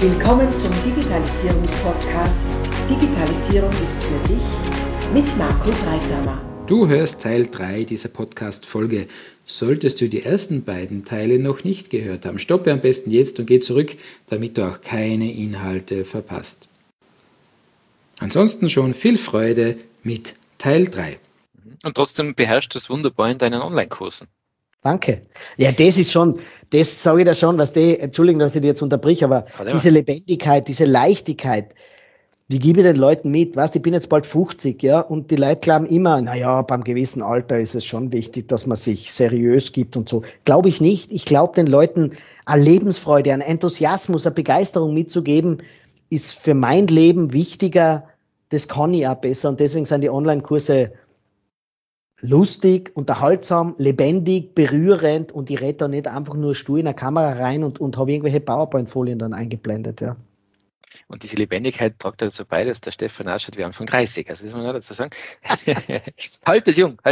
Willkommen zum Digitalisierungspodcast Digitalisierung ist für dich mit Markus Reitsamer. Du hörst Teil 3 dieser Podcast-Folge. Solltest du die ersten beiden Teile noch nicht gehört haben, stoppe am besten jetzt und geh zurück, damit du auch keine Inhalte verpasst. Ansonsten schon viel Freude mit Teil 3. Und trotzdem beherrschst du es wunderbar in deinen Online-Kursen. Danke. Ja, das ist schon, das sage ich da schon, Entschuldigung, dass ich dich jetzt unterbrich, aber diese Lebendigkeit, diese Leichtigkeit, die gebe ich den Leuten mit. Weißt, ich bin jetzt bald 50, ja, und die Leute glauben immer, naja, beim gewissen Alter ist es schon wichtig, dass man sich seriös gibt und so. Glaube ich nicht. Ich glaube, den Leuten eine Lebensfreude, einen Enthusiasmus, eine Begeisterung mitzugeben, ist für mein Leben wichtiger. Das kann ich auch besser und deswegen sind die Online-Kurse lustig, unterhaltsam, lebendig, berührend und ich rede da nicht einfach nur stur in eine Kamera rein und habe irgendwelche PowerPoint-Folien dann eingeblendet, ja. Und diese Lebendigkeit tragt dazu bei, dass der Stefan ausschaut wie Anfang 30. Also das muss man dazu sagen. Halt es jung.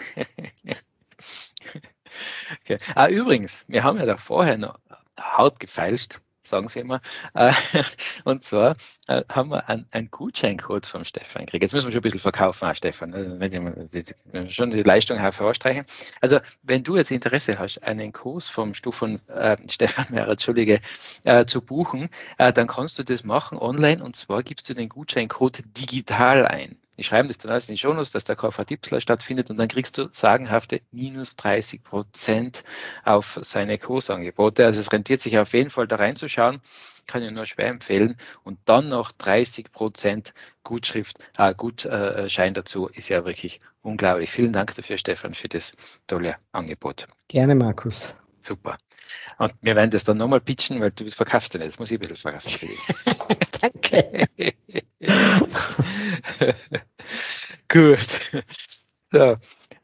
Okay. Übrigens, wir haben ja da vorher noch hart gefeilscht, sagen sie immer. Und zwar haben wir einen Gutscheincode vom Stefan gekriegt. Jetzt müssen wir schon ein bisschen verkaufen, auch Stefan. Also, wenn wir schon die Leistung hervorstreichen. Also, wenn du jetzt Interesse hast, einen Kurs vom Stefan Mehrer, zu buchen, dann kannst du das machen online und zwar gibst du den Gutscheincode digital ein. Die schreiben das dann alles in die Shownotes, dass der KV-Tipsler stattfindet und dann kriegst du sagenhafte minus 30% auf seine Kursangebote. Also es rentiert sich auf jeden Fall da reinzuschauen, kann ich nur schwer empfehlen. Und dann noch 30% Gutschein dazu, ist ja wirklich unglaublich. Vielen Dank dafür, Stefan, für das tolle Angebot. Gerne, Markus. Super. Und wir werden das dann nochmal pitchen, weil du verkaufst ja nicht. Das muss ich ein bisschen verkaufen. Danke. Gut. So,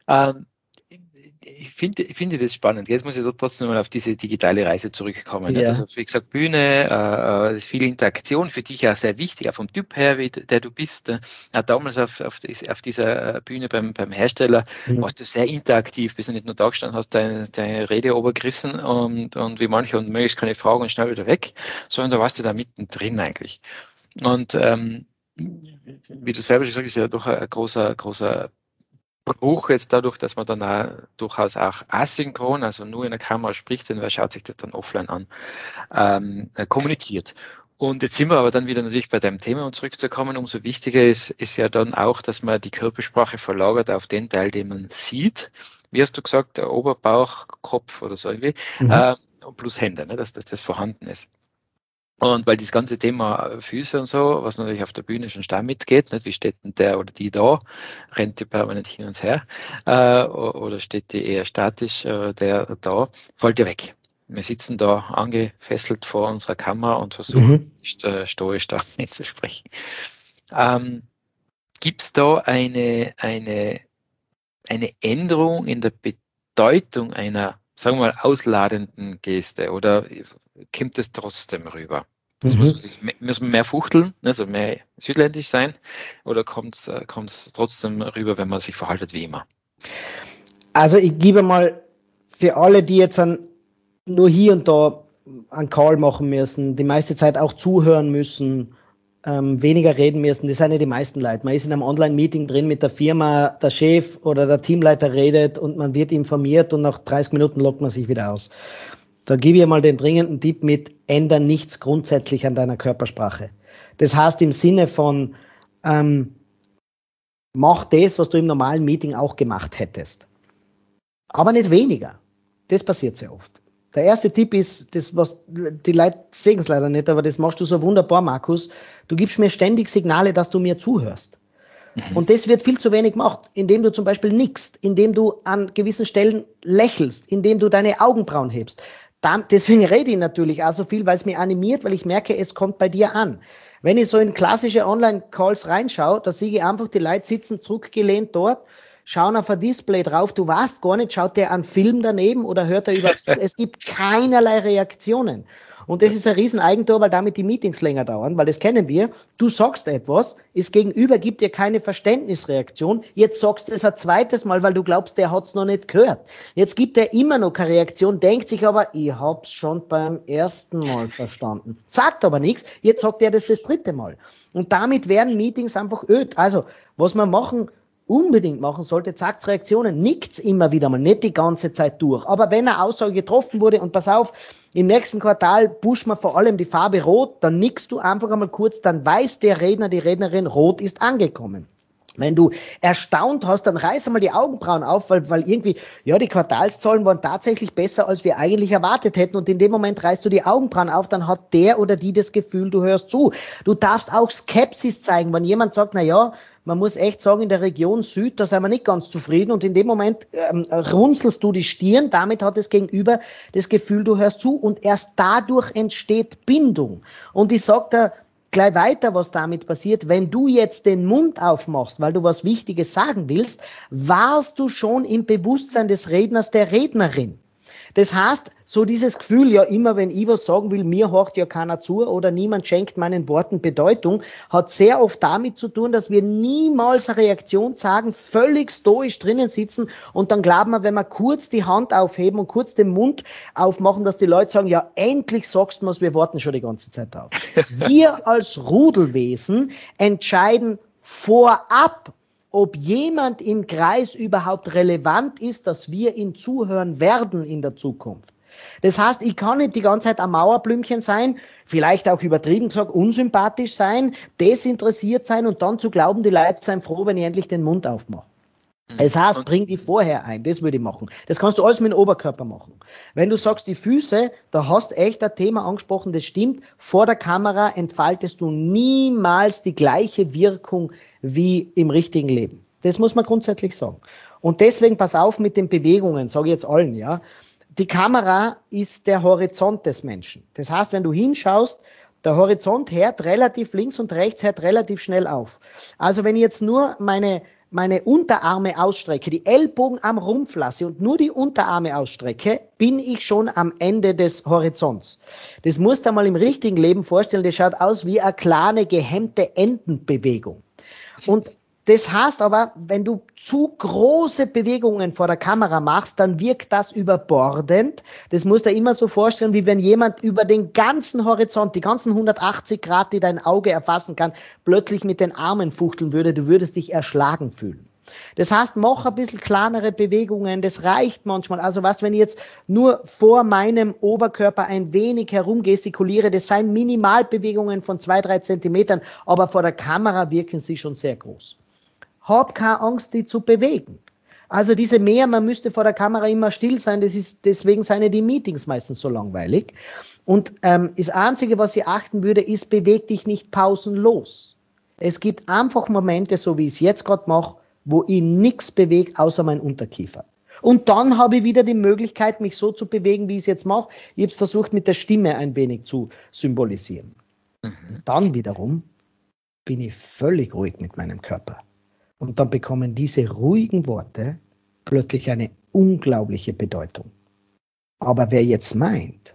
ich finde das spannend. Jetzt muss ich trotzdem mal auf diese digitale Reise zurückkommen. Ja. Also wie gesagt, Bühne, viel Interaktion, für dich auch sehr wichtig, auch vom Typ her, der du bist. Auch damals auf dieser Bühne beim Hersteller warst du sehr interaktiv, bist du nicht nur da gestanden, hast deine Rede obergerissen und wie manche und möglichst keine Fragen und schnell wieder weg, sondern da warst du da mittendrin eigentlich. Und wie du selber schon sagst, ist ja doch ein großer Bruch jetzt dadurch, dass man dann auch durchaus auch asynchron, also nur in der Kamera spricht und wer schaut sich das dann offline an, kommuniziert. Und jetzt sind wir aber dann wieder natürlich bei deinem Thema, um zurückzukommen. Umso wichtiger ist ja dann auch, dass man die Körpersprache verlagert auf den Teil, den man sieht. Wie hast du gesagt, der Oberbauch, Kopf oder so irgendwie, plus Hände, ne, dass das vorhanden ist. Und weil das ganze Thema Füße und so, was natürlich auf der Bühne schon stark mitgeht, nicht? Wie steht denn der oder die da, rennt die permanent hin und her, oder steht die eher statisch, der da, fällt ja weg. Wir sitzen da angefesselt vor unserer Kamera und versuchen nicht stoisch da mitzusprechen. Gibt es da eine Änderung in der Bedeutung einer, sagen wir mal, ausladenden Geste oder kommt es trotzdem rüber? Also muss man mehr fuchteln, also mehr südländisch sein, oder kommt es trotzdem rüber, wenn man sich verhaltet wie immer? Also ich gebe mal für alle, die jetzt nur hier und da einen Call machen müssen, die meiste Zeit auch zuhören müssen, weniger reden müssen, das sind ja die meisten Leute. Man ist in einem Online-Meeting drin mit der Firma, der Chef oder der Teamleiter redet und man wird informiert und nach 30 Minuten lockt man sich wieder aus. Da gebe ich mal den dringenden Tipp mit, ändere nichts grundsätzlich an deiner Körpersprache. Das heißt im Sinne von, mach das, was du im normalen Meeting auch gemacht hättest. Aber nicht weniger. Das passiert sehr oft. Der erste Tipp ist, das, was die Leute sehen es leider nicht, aber das machst du so wunderbar, Markus. Du gibst mir ständig Signale, dass du mir zuhörst. Und das wird viel zu wenig gemacht, indem du zum Beispiel nickst, indem du an gewissen Stellen lächelst, indem du deine Augenbrauen hebst. Deswegen rede ich natürlich auch so viel, weil es mich animiert, weil ich merke, es kommt bei dir an. Wenn ich so in klassische Online-Calls reinschaue, da sehe ich einfach die Leute sitzen zurückgelehnt dort, schauen auf ein Display drauf, du weißt gar nicht, schaut der einen Film daneben oder hört er über, es gibt keinerlei Reaktionen. Und das ist ein Rieseneigentor, weil damit die Meetings länger dauern, weil das kennen wir. Du sagst etwas, das Gegenüber gibt dir keine Verständnisreaktion. Jetzt sagst du es ein zweites Mal, weil du glaubst, der hat's noch nicht gehört. Jetzt gibt er immer noch keine Reaktion, denkt sich aber, ich hab's schon beim ersten Mal verstanden. Sagt aber nichts, jetzt sagt er das dritte Mal. Und damit werden Meetings einfach öd. Also, was wir unbedingt machen sollte, sagt Reaktionen, nickt's immer wieder mal, nicht die ganze Zeit durch. Aber wenn eine Aussage getroffen wurde und pass auf, im nächsten Quartal pushen wir vor allem die Farbe Rot, dann nickst du einfach einmal kurz, dann weiß der Redner, die Rednerin, Rot ist angekommen. Wenn du erstaunt hast, dann reiß einmal die Augenbrauen auf, weil irgendwie, ja, die Quartalszahlen waren tatsächlich besser, als wir eigentlich erwartet hätten. Und in dem Moment reißt du die Augenbrauen auf, dann hat der oder die das Gefühl, du hörst zu. Du darfst auch Skepsis zeigen, wenn jemand sagt, na ja, man muss echt sagen, in der Region Süd, da sind wir nicht ganz zufrieden und in dem Moment runzelst du die Stirn, damit hat das Gegenüber das Gefühl, du hörst zu und erst dadurch entsteht Bindung. Und ich sag da gleich weiter, was damit passiert. Wenn du jetzt den Mund aufmachst, weil du was Wichtiges sagen willst, warst du schon im Bewusstsein des Redners, der Rednerin. Das heißt, so dieses Gefühl, ja immer wenn ich was sagen will, mir horcht ja keiner zu oder niemand schenkt meinen Worten Bedeutung, hat sehr oft damit zu tun, dass wir niemals eine Reaktion zeigen, völlig stoisch drinnen sitzen und dann glauben wir, wenn wir kurz die Hand aufheben und kurz den Mund aufmachen, dass die Leute sagen, ja endlich sagst du was, wir warten schon die ganze Zeit auf. Wir als Rudelwesen entscheiden vorab, ob jemand im Kreis überhaupt relevant ist, dass wir ihm zuhören werden in der Zukunft. Das heißt, ich kann nicht die ganze Zeit ein Mauerblümchen sein, vielleicht auch übertrieben gesagt unsympathisch sein, desinteressiert sein und dann zu glauben, die Leute seien froh, wenn ich endlich den Mund aufmache. Das heißt, bring die vorher ein, das würde ich machen. Das kannst du alles mit dem Oberkörper machen. Wenn du sagst, die Füße, da hast echt ein Thema angesprochen, das stimmt, vor der Kamera entfaltest du niemals die gleiche Wirkung wie im richtigen Leben. Das muss man grundsätzlich sagen. Und deswegen pass auf mit den Bewegungen, sage ich jetzt allen, ja. Die Kamera ist der Horizont des Menschen. Das heißt, wenn du hinschaust, der Horizont hört relativ links und rechts, hört relativ schnell auf. Also wenn ich jetzt nur meine Unterarme ausstrecke, die Ellbogen am Rumpf lasse und nur die Unterarme ausstrecke, bin ich schon am Ende des Horizonts. Das musst du mal im richtigen Leben vorstellen, das schaut aus wie eine kleine gehemmte Entenbewegung. Und das heißt aber, wenn du zu große Bewegungen vor der Kamera machst, dann wirkt das überbordend. Das musst du dir immer so vorstellen, wie wenn jemand über den ganzen Horizont, die ganzen 180 Grad, die dein Auge erfassen kann, plötzlich mit den Armen fuchteln würde. Du würdest dich erschlagen fühlen. Das heißt, mach ein bisschen kleinere Bewegungen, das reicht manchmal. Also was, wenn ich jetzt nur vor meinem Oberkörper ein wenig herumgestikuliere, das seien Minimalbewegungen von 2-3 Zentimetern, aber vor der Kamera wirken sie schon sehr groß. Hab keine Angst, die zu bewegen. Also man müsste vor der Kamera immer still sein, deswegen seien die Meetings meistens so langweilig. Und das Einzige, was ich achten würde, ist, beweg dich nicht pausenlos. Es gibt einfach Momente, so wie ich es jetzt gerade mache, wo ich nichts bewege, außer mein Unterkiefer. Und dann habe ich wieder die Möglichkeit, mich so zu bewegen, wie ich es jetzt mache. Ich habe versucht, mit der Stimme ein wenig zu symbolisieren. Dann wiederum bin ich völlig ruhig mit meinem Körper. Und dann bekommen diese ruhigen Worte plötzlich eine unglaubliche Bedeutung. Aber wer jetzt meint,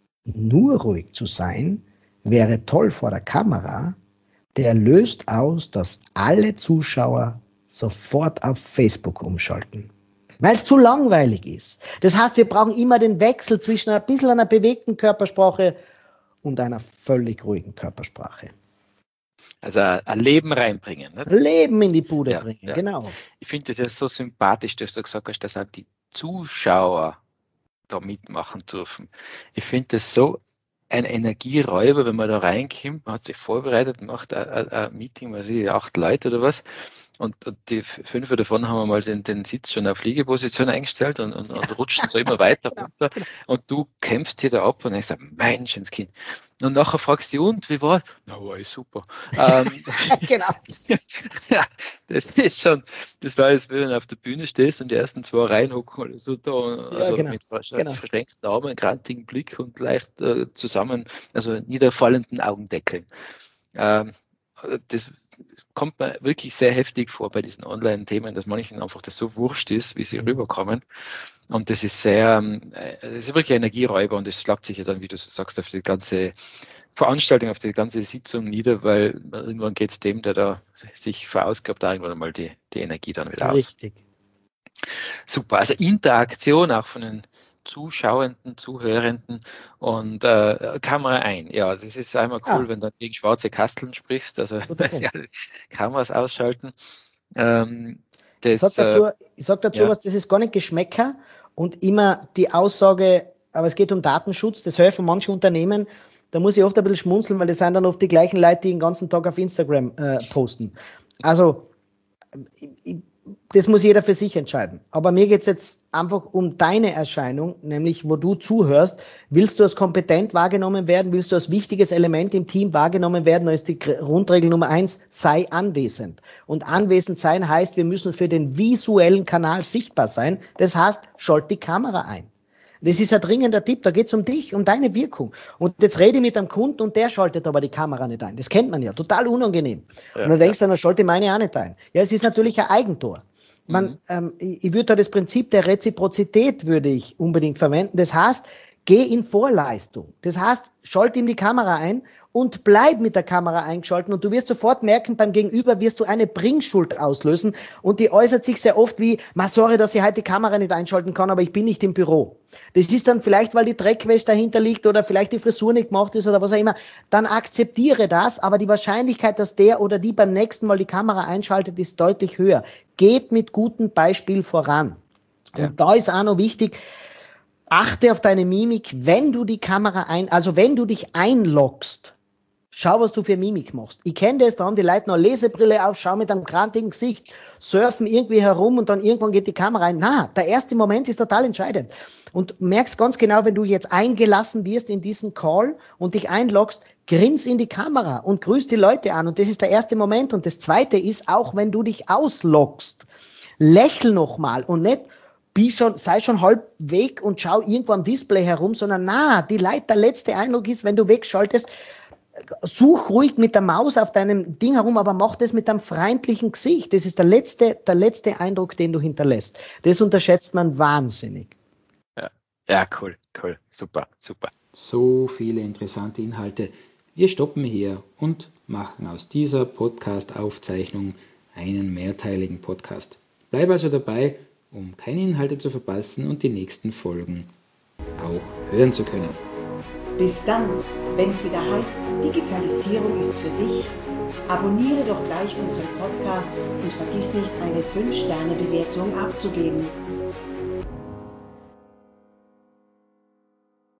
nur ruhig zu sein, wäre toll vor der Kamera, der löst aus, dass alle Zuschauer sofort auf Facebook umschalten. Weil es zu langweilig ist. Das heißt, wir brauchen immer den Wechsel zwischen ein bisschen einer bewegten Körpersprache und einer völlig ruhigen Körpersprache. Also ein Leben reinbringen. Nicht? Leben in die Bude bringen, ja. Genau. Ich finde das ja so sympathisch, dass du gesagt hast, dass auch die Zuschauer da mitmachen dürfen. Ich finde das so ein Energieräuber, wenn man da reinkommt, man hat sich vorbereitet, macht ein Meeting, 8 Leute oder was, und die 5 davon haben mal den Sitz schon auf Liegeposition eingestellt und rutschen so immer weiter runter, und du kämpfst dir da ab und denkst, Menschenskind. Und nachher fragst du, und wie war? Na, war ich super. Genau. Ja, das ist schon, das war jetzt, wenn du auf der Bühne stehst und die ersten 2 reinhocken oder so da, also mit verschränkten Armen, grantigen Blick und leicht niederfallenden Augendeckeln. Das kommt mir wirklich sehr heftig vor bei diesen Online-Themen, dass manchen einfach das so wurscht ist, wie sie rüberkommen. Und das ist wirklich Energieräuber und das schlagt sich ja dann, wie du sagst, auf die ganze Veranstaltung, auf die ganze Sitzung nieder, weil irgendwann geht es dem, der da sich verausgabt, da irgendwann mal die Energie dann wieder aus. Richtig. Super, also Interaktion auch von den Zuschauenden, Zuhörenden und Kamera ein. Ja, also es ist einmal cool, wenn du gegen schwarze Kasteln sprichst, also Kameras ausschalten. Ich sag dazu was, das ist gar nicht Geschmäcker und immer die Aussage, aber es geht um Datenschutz, das höre ich von manchen Unternehmen, da muss ich oft ein bisschen schmunzeln, weil das sind dann oft die gleichen Leute, die den ganzen Tag auf Instagram posten. Also, das muss jeder für sich entscheiden. Aber mir geht's jetzt einfach um deine Erscheinung, nämlich wo du zuhörst. Willst du als kompetent wahrgenommen werden? Willst du als wichtiges Element im Team wahrgenommen werden? Da ist die Grundregel Nummer 1, sei anwesend. Und anwesend sein heißt, wir müssen für den visuellen Kanal sichtbar sein. Das heißt, schalt die Kamera ein. Das ist ein dringender Tipp, da geht's um dich, um deine Wirkung. Und jetzt rede ich mit einem Kunden und der schaltet aber die Kamera nicht ein. Das kennt man ja, total unangenehm. Ja, und dann denkst du, dann schalte meine auch nicht ein. Ja, es ist natürlich ein Eigentor. Ich würde da das Prinzip der Reziprozität würde ich unbedingt verwenden. Das heißt, geh in Vorleistung. Das heißt, schalte ihm die Kamera ein und bleib mit der Kamera eingeschaltet und du wirst sofort merken, beim Gegenüber wirst du eine Bringschuld auslösen und die äußert sich sehr oft wie, sorry, dass ich heute die Kamera nicht einschalten kann, aber ich bin nicht im Büro. Das ist dann vielleicht, weil die Dreckwäsche dahinter liegt oder vielleicht die Frisur nicht gemacht ist oder was auch immer. Dann akzeptiere das, aber die Wahrscheinlichkeit, dass der oder die beim nächsten Mal die Kamera einschaltet, ist deutlich höher. Geht mit gutem Beispiel voran. Und da ist auch noch wichtig, achte auf deine Mimik, wenn du die Kamera wenn du dich einloggst. Schau, was du für Mimik machst. Ich kenne das, da haben die Leute noch eine Lesebrille auf, schau mit einem grantigen Gesicht, surfen irgendwie herum und dann irgendwann geht die Kamera ein. Der erste Moment ist total entscheidend. Und merkst ganz genau, wenn du jetzt eingelassen wirst in diesen Call und dich einloggst, grins in die Kamera und grüß die Leute an. Und das ist der erste Moment. Und das zweite ist, auch wenn du dich ausloggst, lächel nochmal und nicht sei schon halb weg und schau irgendwo am Display herum, sondern der letzte Eindruck ist, wenn du wegschaltest, such ruhig mit der Maus auf deinem Ding herum, aber mach das mit einem freundlichen Gesicht. Das ist der letzte Eindruck, den du hinterlässt. Das unterschätzt man wahnsinnig. Ja, cool, super. So viele interessante Inhalte. Wir stoppen hier und machen aus dieser Podcast-Aufzeichnung einen mehrteiligen Podcast. Bleib also dabei, um keine Inhalte zu verpassen und die nächsten Folgen auch hören zu können. Bis dann, wenn es wieder heißt, Digitalisierung ist für dich. Abonniere doch gleich unseren Podcast und vergiss nicht, eine 5-Sterne-Bewertung abzugeben.